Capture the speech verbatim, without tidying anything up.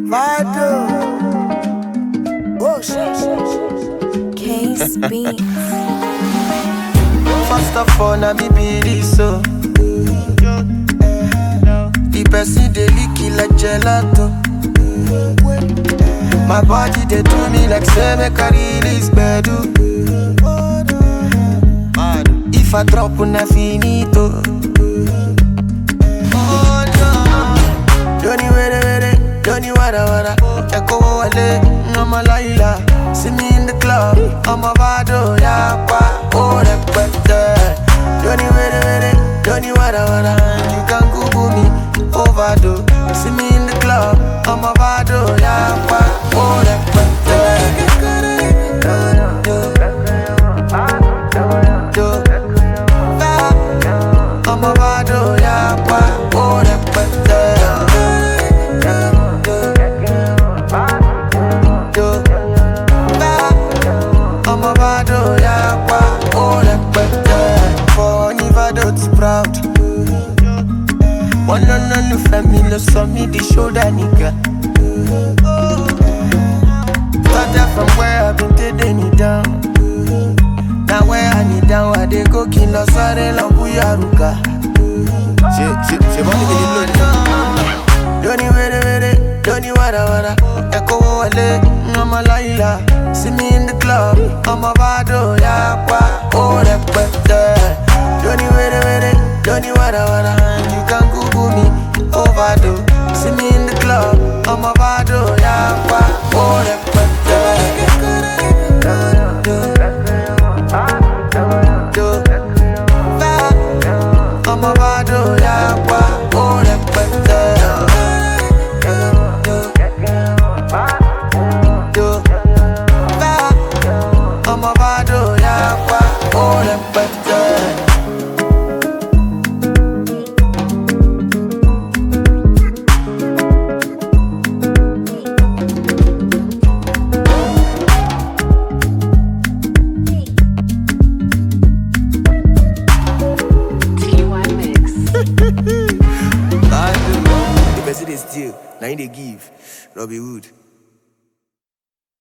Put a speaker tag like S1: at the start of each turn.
S1: Vado. Oh shit, shit, shit.
S2: Case Beats.
S1: First of all, na me be this so. The person dey lick it like gelato. My body dey do me like say make I release gbedu. If I drop una finito. Oh no. Don't you wait, wait, don't you wada wada. Echo wale, I'm a Laila. See me in the club, I'm a vado, yapa, oh repete. Don't you wait, wait, don't you wada wada. You can Google me, overdose. See me in the club, I'm a vado, yapa, oh repete. I'm a vado, yapa, oh repete. I'm a vado, yapa, oh repete. For Nivado it's proud. One on one family, so me the shoulder nigga. Started from where I've been taking it down. Now where I need down, I dey go kino sare lambuya ruka.
S3: She, she, she want to be alone.
S1: Don't you wait, wait, don't you wada wada. Echo wale, I'm a Laila. See me in the club, I'm a vado, yapa, oh repete. Don't you wait, wait, don't you wada wada. You can Google me, overdose. See me in the club, I'm a vado, yapa, oh repete. I'm a vado, yapa, oh repete. I'm a vado, yapa, oh repete.
S3: The person they steal, now they give. Robbie Wood.